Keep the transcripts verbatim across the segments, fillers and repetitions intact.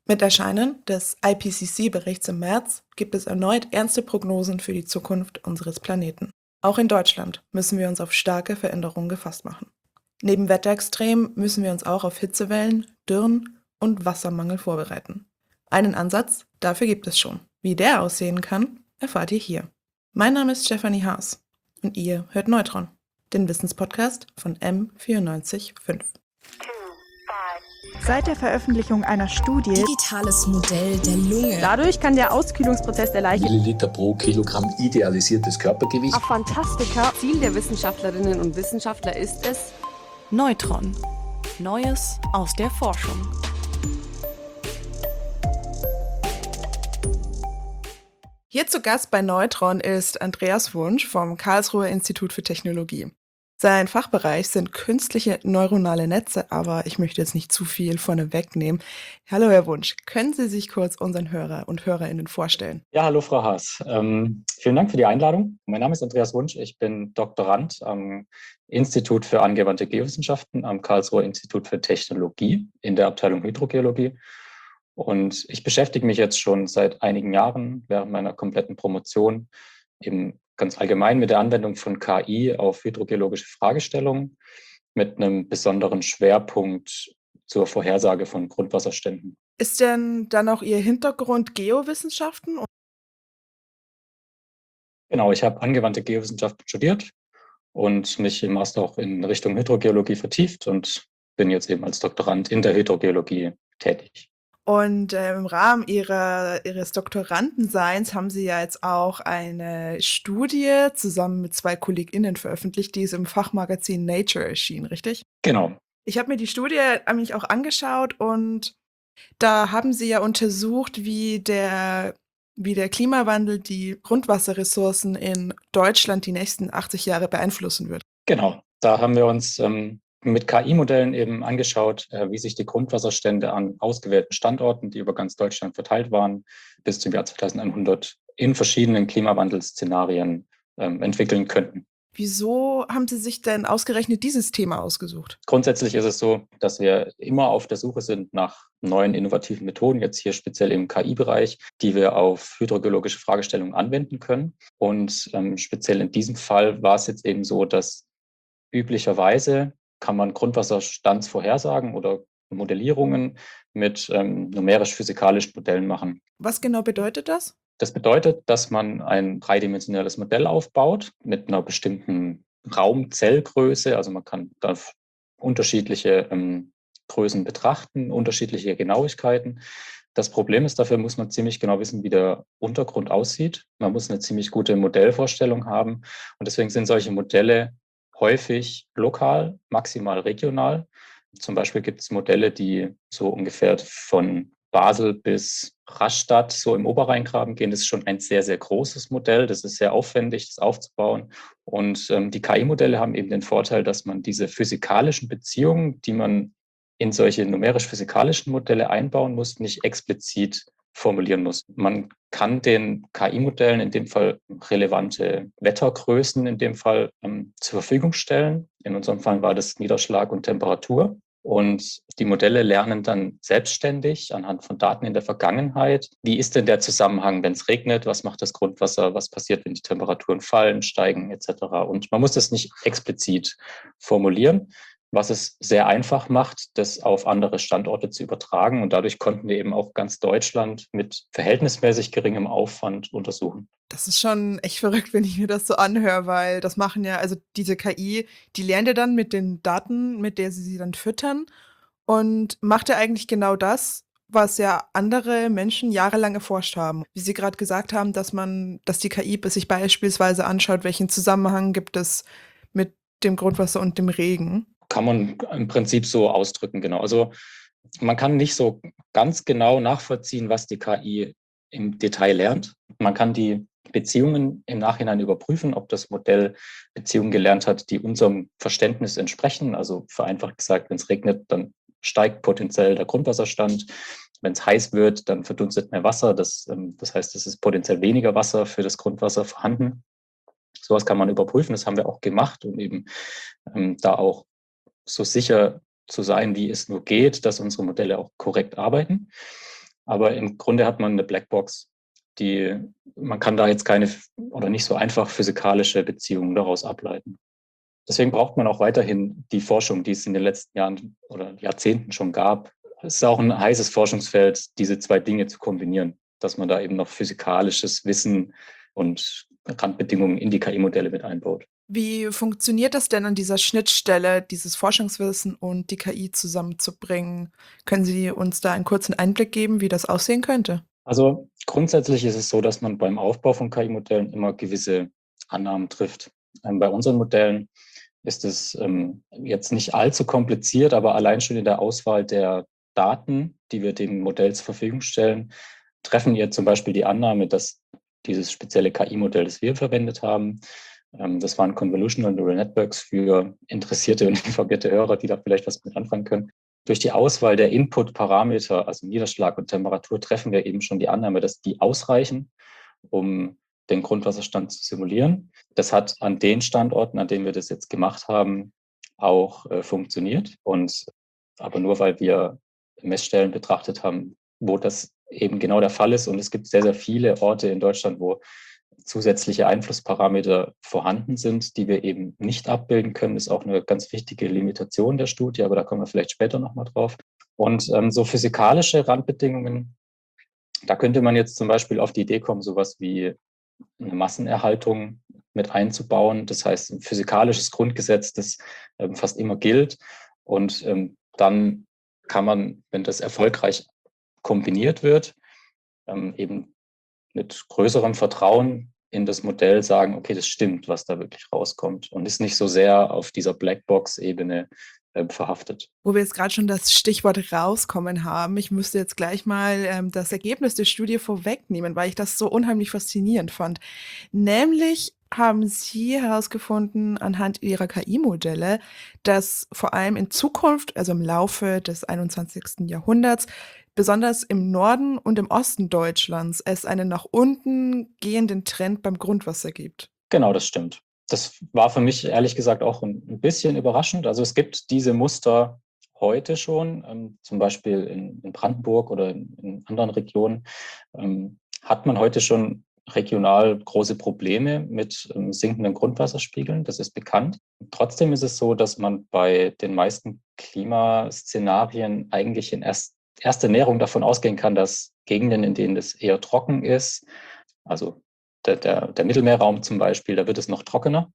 Mit Erscheinen des I P C C-Berichts im März gibt es erneut ernste Prognosen für die Zukunft unseres Planeten. Auch in Deutschland müssen wir uns auf starke Veränderungen gefasst machen. Neben Wetterextremen müssen wir uns auch auf Hitzewellen, Dürren und Wassermangel vorbereiten. Einen Ansatz dafür gibt es schon. Wie der aussehen kann, erfahrt ihr hier. Mein Name ist Stefanie Haas und ihr hört Neutron, den Wissenspodcast von M vierundneunzig Komma fünf. Seit der Veröffentlichung einer Studie Digitales Modell der Lunge. Dadurch kann der Auskühlungsprozess der Leiche Milliliter pro Kilogramm idealisiertes Körpergewicht. Fantastika. Ziel der Wissenschaftlerinnen und Wissenschaftler ist es, Neutron. Neues aus der Forschung. Hier zu Gast bei Neutron ist Andreas Wunsch vom Karlsruher Institut für Technologie. Sein Fachbereich sind künstliche neuronale Netze, aber ich möchte jetzt nicht zu viel vorne wegnehmen. Hallo Herr Wunsch, können Sie sich kurz unseren Hörer und Hörerinnen vorstellen? Ja, hallo Frau Haas. Ähm, vielen Dank für die Einladung. Mein Name ist Andreas Wunsch. Ich bin Doktorand am Institut für angewandte Geowissenschaften am Karlsruher Institut für Technologie in der Abteilung Hydrogeologie. Und ich beschäftige mich jetzt schon seit einigen Jahren während meiner kompletten Promotion eben ganz allgemein mit der Anwendung von K I auf hydrogeologische Fragestellungen mit einem besonderen Schwerpunkt zur Vorhersage von Grundwasserständen. Ist denn dann auch Ihr Hintergrund Geowissenschaften? Genau, ich habe angewandte Geowissenschaften studiert und mich im Master auch in Richtung Hydrogeologie vertieft und bin jetzt eben als Doktorand in der Hydrogeologie tätig. Und äh, im Rahmen ihrer, Ihres Doktorandenseins haben Sie ja jetzt auch eine Studie zusammen mit zwei KollegInnen veröffentlicht, die ist im Fachmagazin Nature erschienen, richtig? Genau. Ich habe mir die Studie nämlich auch angeschaut und da haben Sie ja untersucht, wie der, wie der Klimawandel die Grundwasserressourcen in Deutschland die nächsten achtzig Jahre beeinflussen wird. Genau, da haben wir uns ähm, mit K I-Modellen eben angeschaut, äh, wie sich die Grundwasserstände an ausgewählten Standorten, die über ganz Deutschland verteilt waren, bis zum Jahr zweitausendeinhundert in verschiedenen Klimawandelszenarien ähm, entwickeln könnten. Wieso haben Sie sich denn ausgerechnet dieses Thema ausgesucht? Grundsätzlich ist es so, dass wir immer auf der Suche sind nach neuen innovativen Methoden, jetzt hier speziell im K I-Bereich, die wir auf hydrogeologische Fragestellungen anwenden können. Und ähm, speziell in diesem Fall war es jetzt eben so, dass üblicherweise kann man Grundwasserstandsvorhersagen oder Modellierungen mit ähm, numerisch-physikalischen Modellen machen. Was genau bedeutet das? Das bedeutet, dass man ein dreidimensionales Modell aufbaut mit einer bestimmten Raumzellgröße. Also man kann da unterschiedliche ähm, Größen betrachten, unterschiedliche Genauigkeiten. Das Problem ist, dafür muss man ziemlich genau wissen, wie der Untergrund aussieht. Man muss eine ziemlich gute Modellvorstellung haben. Und deswegen sind solche Modelle häufig lokal, maximal regional. Zum Beispiel gibt es Modelle, die so ungefähr von Basel bis Rastatt so im Oberrheingraben gehen. Das ist schon ein sehr, sehr großes Modell. Das ist sehr aufwendig, das aufzubauen. Und ähm, die K I-Modelle haben eben den Vorteil, dass man diese physikalischen Beziehungen, die man in solche numerisch-physikalischen Modelle einbauen muss, nicht explizit formulieren muss. Man kann den K I-Modellen in dem Fall relevante Wettergrößen in dem Fall ähm, zur Verfügung stellen. In unserem Fall war das Niederschlag und Temperatur. Und die Modelle lernen dann selbstständig anhand von Daten in der Vergangenheit. Wie ist denn der Zusammenhang, wenn es regnet? Was macht das Grundwasser? Was passiert, wenn die Temperaturen fallen, steigen et cetera? Und man muss das nicht explizit formulieren, was es sehr einfach macht, das auf andere Standorte zu übertragen. Und dadurch konnten wir eben auch ganz Deutschland mit verhältnismäßig geringem Aufwand untersuchen. Das ist schon echt verrückt, wenn ich mir das so anhöre, weil das machen ja, also diese K I, die lernt ja dann mit den Daten, mit der sie sie dann füttern und macht ja eigentlich genau das, was ja andere Menschen jahrelang erforscht haben. Wie Sie gerade gesagt haben, dass man, dass die K I sich beispielsweise anschaut, welchen Zusammenhang gibt es mit dem Grundwasser und dem Regen. Kann man im Prinzip so ausdrücken, genau. Also man kann nicht so ganz genau nachvollziehen, was die K I im Detail lernt. Man kann die Beziehungen im Nachhinein überprüfen, ob das Modell Beziehungen gelernt hat, die unserem Verständnis entsprechen. Also vereinfacht gesagt, wenn es regnet, dann steigt potenziell der Grundwasserstand. Wenn es heiß wird, dann verdunstet mehr Wasser. Das, das heißt, es ist potenziell weniger Wasser für das Grundwasser vorhanden. Sowas kann man überprüfen. Das haben wir auch gemacht, um eben ähm, da auch so sicher zu sein, wie es nur geht, dass unsere Modelle auch korrekt arbeiten. Aber im Grunde hat man eine Blackbox, die man kann da jetzt keine oder nicht so einfach physikalische Beziehungen daraus ableiten. Deswegen braucht man auch weiterhin die Forschung, die es in den letzten Jahren oder Jahrzehnten schon gab. Es ist auch ein heißes Forschungsfeld, diese zwei Dinge zu kombinieren, dass man da eben noch physikalisches Wissen und Randbedingungen in die K I-Modelle mit einbaut. Wie funktioniert das denn an dieser Schnittstelle, dieses Forschungswissen und die K I zusammenzubringen? Können Sie uns da einen kurzen Einblick geben, wie das aussehen könnte? Also grundsätzlich ist es so, dass man beim Aufbau von K I-Modellen immer gewisse Annahmen trifft. Ähm, bei unseren Modellen ist es ähm, jetzt nicht allzu kompliziert, aber allein schon in der Auswahl der Daten, die wir dem Modell zur Verfügung stellen, treffen wir zum Beispiel die Annahme, dass dieses spezielle K I-Modell, das wir verwendet haben, ähm, das waren Convolutional Neural Networks für interessierte und informierte Hörer, die da vielleicht was mit anfangen können. Durch die Auswahl der Input-Parameter, also Niederschlag und Temperatur, treffen wir eben schon die Annahme, dass die ausreichen, um den Grundwasserstand zu simulieren. Das hat an den Standorten, an denen wir das jetzt gemacht haben, auch äh, funktioniert. Und aber nur, weil wir Messstellen betrachtet haben, wo das eben genau der Fall ist. Und es gibt sehr, sehr viele Orte in Deutschland, wo zusätzliche Einflussparameter vorhanden sind, die wir eben nicht abbilden können. Das ist auch eine ganz wichtige Limitation der Studie, aber da kommen wir vielleicht später nochmal drauf. Und ähm, so physikalische Randbedingungen, da könnte man jetzt zum Beispiel auf die Idee kommen, sowas wie eine Massenerhaltung mit einzubauen. Das heißt, ein physikalisches Grundgesetz, das ähm, fast immer gilt. Und ähm, dann kann man, wenn das erfolgreich kombiniert wird, ähm, eben mit größerem Vertrauen in das Modell sagen, okay, das stimmt, was da wirklich rauskommt und ist nicht so sehr auf dieser Blackbox-Ebene äh, verhaftet. Wo wir jetzt gerade schon das Stichwort rauskommen haben, ich müsste jetzt gleich mal ähm, das Ergebnis der Studie vorwegnehmen, weil ich das so unheimlich faszinierend fand. Nämlich haben Sie herausgefunden anhand Ihrer K I-Modelle, dass vor allem in Zukunft, also im Laufe des einundzwanzigsten Jahrhunderts, besonders im Norden und im Osten Deutschlands es einen nach unten gehenden Trend beim Grundwasser gibt. Genau, das stimmt. Das war für mich ehrlich gesagt auch ein, ein bisschen überraschend. Also es gibt diese Muster heute schon, ähm, zum Beispiel in, in Brandenburg oder in, in anderen Regionen, ähm, hat man heute schon regional große Probleme mit ähm, sinkenden Grundwasserspiegeln. Das ist bekannt. Trotzdem ist es so, dass man bei den meisten Klimaszenarien eigentlich in erst erste Näherung davon ausgehen kann, dass Gegenden, in denen es eher trocken ist, also der, der, der Mittelmeerraum zum Beispiel, da wird es noch trockener.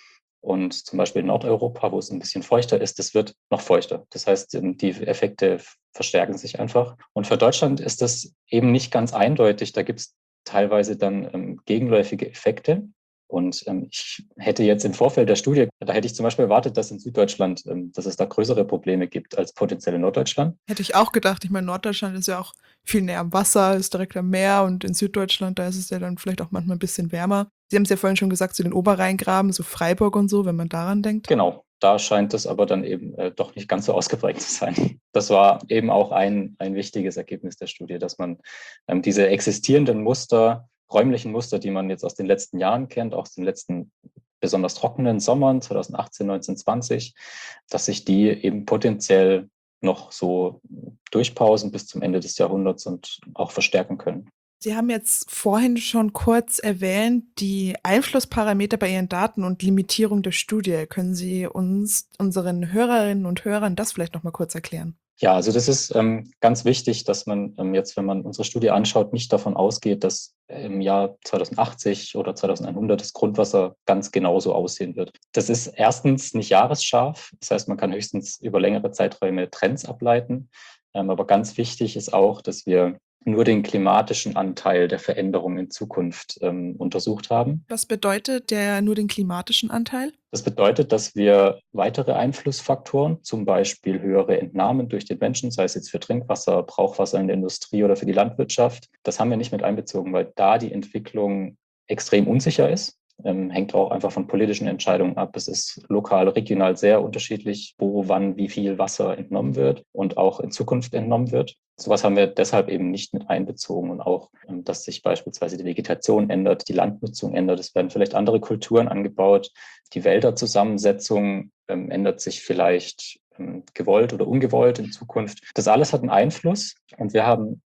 Und zum Beispiel in Nordeuropa, wo es ein bisschen feuchter ist, das wird noch feuchter. Das heißt, die Effekte verstärken sich einfach. Und für Deutschland ist das eben nicht ganz eindeutig. Da gibt es teilweise dann ähm, gegenläufige Effekte. Und ähm, ich hätte jetzt im Vorfeld der Studie, da hätte ich zum Beispiel erwartet, dass in Süddeutschland, ähm, dass es da größere Probleme gibt als potenziell in Norddeutschland. Hätte ich auch gedacht. Ich meine, Norddeutschland ist ja auch viel näher am Wasser, ist direkt am Meer und in Süddeutschland, da ist es ja dann vielleicht auch manchmal ein bisschen wärmer. Sie haben es ja vorhin schon gesagt, zu den Oberrheingraben, so Freiburg und so, wenn man daran denkt. Genau, da scheint es aber dann eben äh, doch nicht ganz so ausgeprägt zu sein. Das war eben auch ein, ein wichtiges Ergebnis der Studie, dass man ähm, diese existierenden Muster, räumlichen Muster, die man jetzt aus den letzten Jahren kennt, auch aus den letzten besonders trockenen Sommern zweitausendachtzehn, neunzehn, zwanzig, dass sich die eben potenziell noch so durchpausen bis zum Ende des Jahrhunderts und auch verstärken können. Sie haben jetzt vorhin schon kurz erwähnt, die Einflussparameter bei Ihren Daten und Limitierung der Studie. Können Sie uns, unseren Hörerinnen und Hörern, das vielleicht noch mal kurz erklären? Ja, also das ist ähm, ganz wichtig, dass man ähm, jetzt, wenn man unsere Studie anschaut, nicht davon ausgeht, dass im Jahr zweitausendachtzig oder zweitausendeinhundert das Grundwasser ganz genauso aussehen wird. Das ist erstens nicht jahresscharf, das heißt, man kann höchstens über längere Zeiträume Trends ableiten. Ähm, aber ganz wichtig ist auch, dass wir nur den klimatischen Anteil der Veränderung in Zukunft ähm, untersucht haben. Was bedeutet der nur den klimatischen Anteil? Das bedeutet, dass wir weitere Einflussfaktoren, zum Beispiel höhere Entnahmen durch den Menschen, sei es jetzt für Trinkwasser, Brauchwasser in der Industrie oder für die Landwirtschaft, das haben wir nicht mit einbezogen, weil da die Entwicklung extrem unsicher ist. Ähm, hängt auch einfach von politischen Entscheidungen ab. Es ist lokal, regional sehr unterschiedlich, wo, wann, wie viel Wasser entnommen wird und auch in Zukunft entnommen wird. Sowas haben wir deshalb eben nicht mit einbezogen und auch, ähm, dass sich beispielsweise die Vegetation ändert, die Landnutzung ändert. Es werden vielleicht andere Kulturen angebaut. Die Wälderzusammensetzung ähm, ändert sich vielleicht ähm, gewollt oder ungewollt in Zukunft. Das alles hat einen Einfluss und wir haben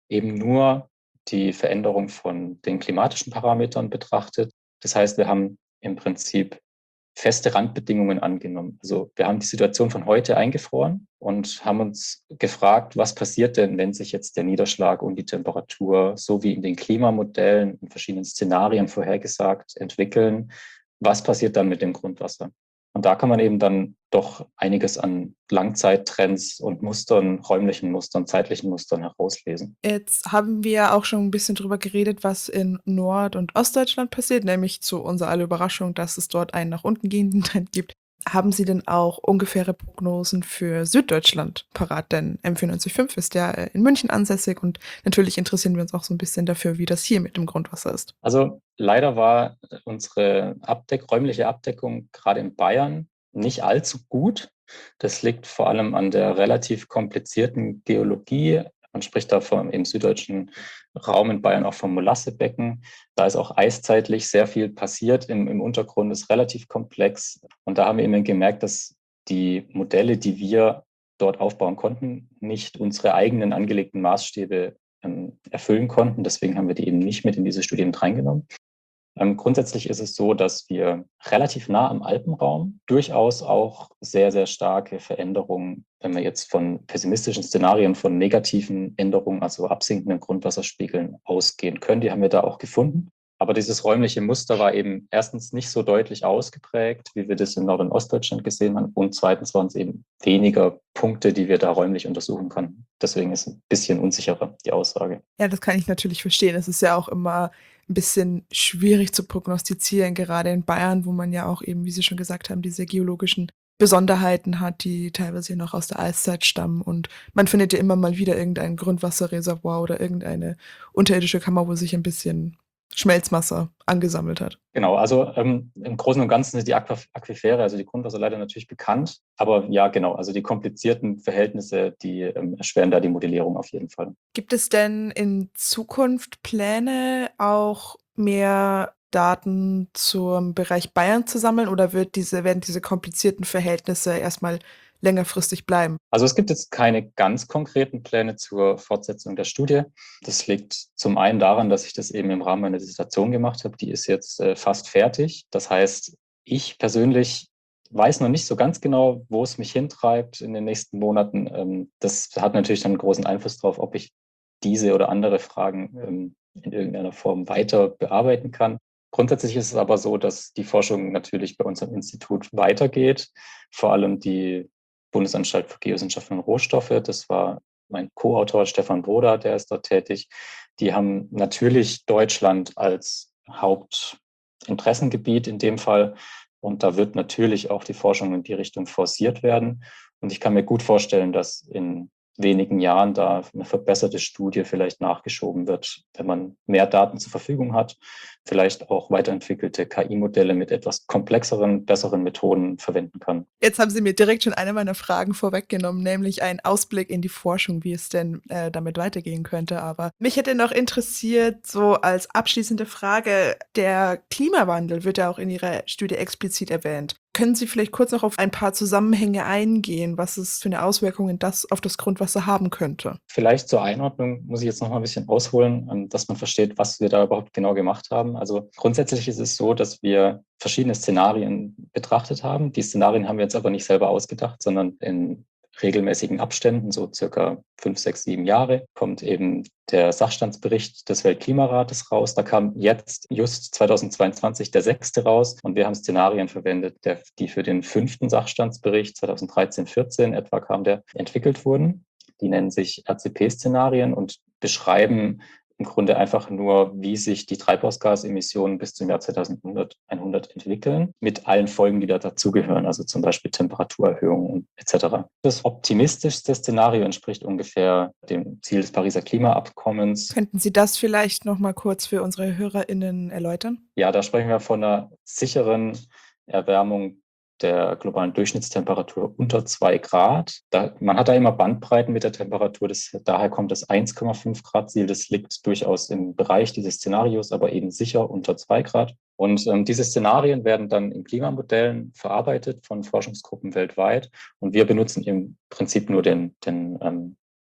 eben nur die Veränderung von den klimatischen Parametern betrachtet. Das heißt, wir haben im Prinzip feste Randbedingungen angenommen. Also wir haben die Situation von heute eingefroren und haben uns gefragt, was passiert denn, wenn sich jetzt der Niederschlag und die Temperatur, so wie in den Klimamodellen in verschiedenen Szenarien vorhergesagt, entwickeln. Was passiert dann mit dem Grundwasser? Und da kann man eben dann doch einiges an Langzeittrends und Mustern, räumlichen Mustern, zeitlichen Mustern herauslesen. Jetzt haben wir auch schon ein bisschen drüber geredet, was in Nord- und Ostdeutschland passiert, nämlich zu unserer aller Überraschung, dass es dort einen nach unten gehenden Trend gibt. Haben Sie denn auch ungefähre Prognosen für Süddeutschland parat? Denn M vier neun fünf ist ja äh, in München ansässig und natürlich interessieren wir uns auch so ein bisschen dafür, wie das hier mit dem Grundwasser ist. Also leider war unsere Abdeck, räumliche Abdeckung gerade in Bayern nicht allzu gut. Das liegt vor allem an der relativ komplizierten Geologie. Man spricht da vom, im süddeutschen Raum in Bayern auch vom Molassebecken. Da ist auch eiszeitlich sehr viel passiert. Im, im Untergrund ist relativ komplex. Und da haben wir eben gemerkt, dass die Modelle, die wir dort aufbauen konnten, nicht unsere eigenen angelegten Maßstäbe ähm, erfüllen konnten. Deswegen haben wir die eben nicht mit in diese Studie mit reingenommen. Ähm, grundsätzlich ist es so, dass wir relativ nah am Alpenraum durchaus auch sehr, sehr starke Veränderungen, wenn wir jetzt von pessimistischen Szenarien, von negativen Änderungen, also absinkenden Grundwasserspiegeln ausgehen können. Die haben wir da auch gefunden. Aber dieses räumliche Muster war eben erstens nicht so deutlich ausgeprägt, wie wir das in Nord- und Ostdeutschland gesehen haben. Und zweitens waren es eben weniger Punkte, die wir da räumlich untersuchen konnten. Deswegen ist ein bisschen unsicherer die Aussage. Ja, das kann ich natürlich verstehen. Es ist ja auch immer ein bisschen schwierig zu prognostizieren, gerade in Bayern, wo man ja auch eben, wie Sie schon gesagt haben, diese geologischen Besonderheiten hat, die teilweise noch aus der Eiszeit stammen. Und man findet ja immer mal wieder irgendein Grundwasserreservoir oder irgendeine unterirdische Kammer, wo sich ein bisschen Schmelzwasser angesammelt hat. Genau, also ähm, im Großen und Ganzen sind die Aquif- Aquifere, also die Grundwasserleiter natürlich bekannt. Aber ja, genau, also die komplizierten Verhältnisse, die ähm, erschweren da die Modellierung auf jeden Fall. Gibt es denn in Zukunft Pläne, auch mehr Daten zum Bereich Bayern zu sammeln, oder wird diese, werden diese komplizierten Verhältnisse erstmal längerfristig bleiben? Also es gibt jetzt keine ganz konkreten Pläne zur Fortsetzung der Studie. Das liegt zum einen daran, dass ich das eben im Rahmen meiner Dissertation gemacht habe. Die ist jetzt äh, fast fertig. Das heißt, ich persönlich weiß noch nicht so ganz genau, wo es mich hintreibt in den nächsten Monaten. Ähm, das hat natürlich dann einen großen Einfluss darauf, ob ich diese oder andere Fragen ähm, in irgendeiner Form weiter bearbeiten kann. Grundsätzlich ist es aber so, dass die Forschung natürlich bei uns am Institut weitergeht. Vor allem die Bundesanstalt für Geowissenschaften und Rohstoffe, das war mein Co-Autor Stefan Broda, der ist dort tätig. Die haben natürlich Deutschland als Hauptinteressengebiet in dem Fall. Und da wird natürlich auch die Forschung in die Richtung forciert werden. Und ich kann mir gut vorstellen, dass in wenigen Jahren da eine verbesserte Studie vielleicht nachgeschoben wird, wenn man mehr Daten zur Verfügung hat, vielleicht auch weiterentwickelte K I-Modelle mit etwas komplexeren, besseren Methoden verwenden kann. Jetzt haben Sie mir direkt schon eine meiner Fragen vorweggenommen, nämlich einen Ausblick in die Forschung, wie es denn äh, damit weitergehen könnte. Aber mich hätte noch interessiert, so als abschließende Frage, der Klimawandel wird ja auch in Ihrer Studie explizit erwähnt. Können Sie vielleicht kurz noch auf ein paar Zusammenhänge eingehen, was es für eine Auswirkung das auf das Grundwasser haben könnte? Vielleicht zur Einordnung muss ich jetzt noch mal ein bisschen ausholen, dass man versteht, was wir da überhaupt genau gemacht haben. Also grundsätzlich ist es so, dass wir verschiedene Szenarien betrachtet haben. Die Szenarien haben wir jetzt aber nicht selber ausgedacht, sondern in regelmäßigen Abständen, so circa fünf, sechs, sieben Jahre, kommt eben der Sachstandsbericht des Weltklimarates raus. Da kam jetzt just zweitausendzweiundzwanzig der sechste raus und wir haben Szenarien verwendet, der, die für den fünften Sachstandsbericht zweitausenddreizehn, vierzehn etwa kam, der entwickelt wurden. Die nennen sich R C P-Szenarien und beschreiben im Grunde einfach nur, wie sich die Treibhausgasemissionen bis zum Jahr zweitausendeinhundert entwickeln, mit allen Folgen, die da dazugehören, also zum Beispiel Temperaturerhöhungen et cetera. Das optimistischste Szenario entspricht ungefähr dem Ziel des Pariser Klimaabkommens. Könnten Sie das vielleicht noch mal kurz für unsere HörerInnen erläutern? Ja, da sprechen wir von einer sicheren Erwärmung der globalen Durchschnittstemperatur unter zwei Grad. Da, man hat da immer Bandbreiten mit der Temperatur, das, daher kommt das eins Komma fünf Grad Ziel, das liegt durchaus im Bereich dieses Szenarios, aber eben sicher unter zwei Grad. Und ähm, diese Szenarien werden dann in Klimamodellen verarbeitet von Forschungsgruppen weltweit und wir benutzen im Prinzip nur den, den ähm,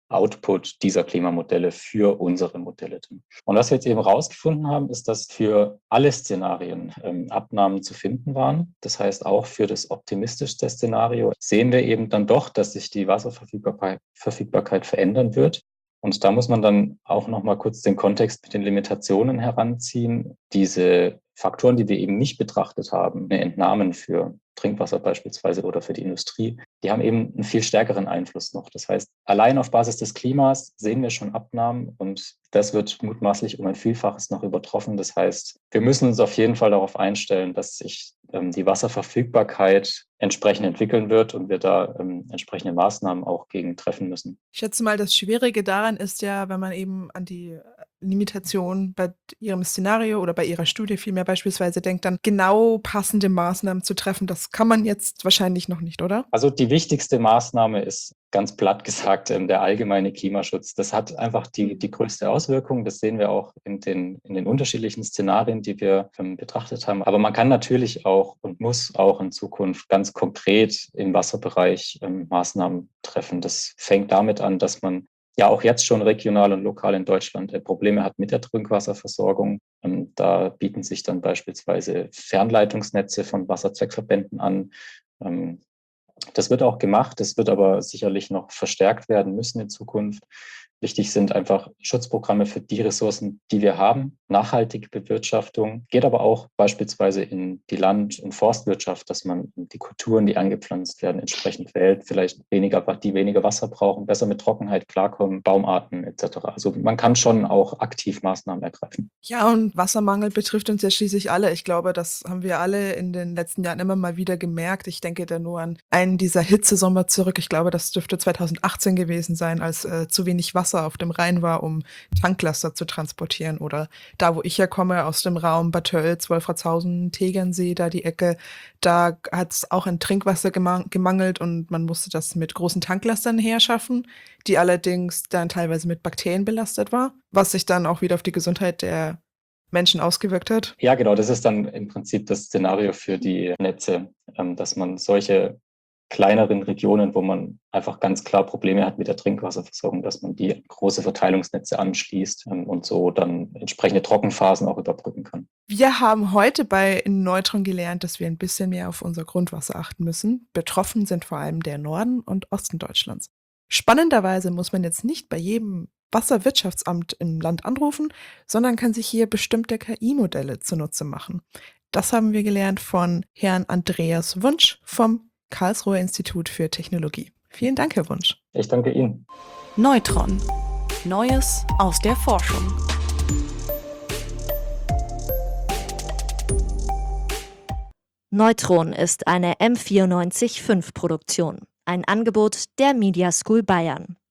Output dieser Klimamodelle für unsere Modelle. Und was wir jetzt eben rausgefunden haben, ist, dass für alle Szenarien ähm, Abnahmen zu finden waren. Das heißt, auch für das optimistischste Szenario sehen wir eben dann doch, dass sich die Wasserverfügbarkeit Verfügbarkeit verändern wird. Und da muss man dann auch noch mal kurz den Kontext mit den Limitationen heranziehen. Diese Faktoren, die wir eben nicht betrachtet haben, Entnahmen für Trinkwasser beispielsweise oder für die Industrie, die haben eben einen viel stärkeren Einfluss noch. Das heißt, allein auf Basis des Klimas sehen wir schon Abnahmen und das wird mutmaßlich um ein Vielfaches noch übertroffen. Das heißt, wir müssen uns auf jeden Fall darauf einstellen, dass sich ähm, die Wasserverfügbarkeit entsprechend entwickeln wird und wir da ähm, entsprechende Maßnahmen auch gegen treffen müssen. Ich schätze mal, das Schwierige daran ist ja, wenn man eben an die Limitation bei Ihrem Szenario oder bei Ihrer Studie vielmehr beispielsweise denkt, dann genau passende Maßnahmen zu treffen. Das kann man jetzt wahrscheinlich noch nicht, oder? Also die wichtigste Maßnahme ist ganz platt gesagt ähm, der allgemeine Klimaschutz. Das hat einfach die, die größte Auswirkung. Das sehen wir auch in den, in den unterschiedlichen Szenarien, die wir ähm, betrachtet haben. Aber man kann natürlich auch und muss auch in Zukunft ganz konkret im Wasserbereich ähm, Maßnahmen treffen. Das fängt damit an, dass man ja auch jetzt schon regional und lokal in Deutschland äh, Probleme hat mit der Trinkwasserversorgung. Ähm, da bieten sich dann beispielsweise Fernleitungsnetze von Wasserzweckverbänden an. Ähm, das wird auch gemacht, das wird aber sicherlich noch verstärkt werden müssen in Zukunft. Wichtig sind einfach Schutzprogramme für die Ressourcen, die wir haben, nachhaltige Bewirtschaftung, geht aber auch beispielsweise in die Land- und Forstwirtschaft, dass man die Kulturen, die angepflanzt werden, entsprechend wählt, vielleicht weniger, die weniger Wasser brauchen, besser mit Trockenheit klarkommen, Baumarten et cetera. Also man kann schon auch aktiv Maßnahmen ergreifen. Ja, und Wassermangel betrifft uns ja schließlich alle. Ich glaube, das haben wir alle in den letzten Jahren immer mal wieder gemerkt. Ich denke da nur an einen dieser Hitzesommer zurück. Ich glaube, das dürfte zweitausendachtzehn gewesen sein, als äh, zu wenig Wasser auf dem Rhein war, um Tanklaster zu transportieren. Oder da, wo ich herkomme, aus dem Raum Bad Tölz, Wolfratshausen, Tegernsee, da die Ecke, da hat es auch an Trinkwasser gemang- gemangelt und man musste das mit großen Tanklastern herschaffen, die allerdings dann teilweise mit Bakterien belastet war, was sich dann auch wieder auf die Gesundheit der Menschen ausgewirkt hat. Ja, genau, das ist dann im Prinzip das Szenario für die Netze, ähm, dass man solche kleineren Regionen, wo man einfach ganz klar Probleme hat mit der Trinkwasserversorgung, dass man die große Verteilungsnetze anschließt ähm, und so dann entsprechende Trockenphasen auch überbrücken kann. Wir haben heute bei Neutron gelernt, dass wir ein bisschen mehr auf unser Grundwasser achten müssen. Betroffen sind vor allem der Norden und Osten Deutschlands. Spannenderweise muss man jetzt nicht bei jedem Wasserwirtschaftsamt im Land anrufen, sondern kann sich hier bestimmte K I-Modelle zunutze machen. Das haben wir gelernt von Herrn Andreas Wunsch vom Karlsruher Institut für Technologie. Vielen Dank, Herr Wunsch. Ich danke Ihnen. Neutron. Neues aus der Forschung. Neutron ist eine M vierundneunzig Komma fünf Produktion, ein Angebot der Media School Bayern.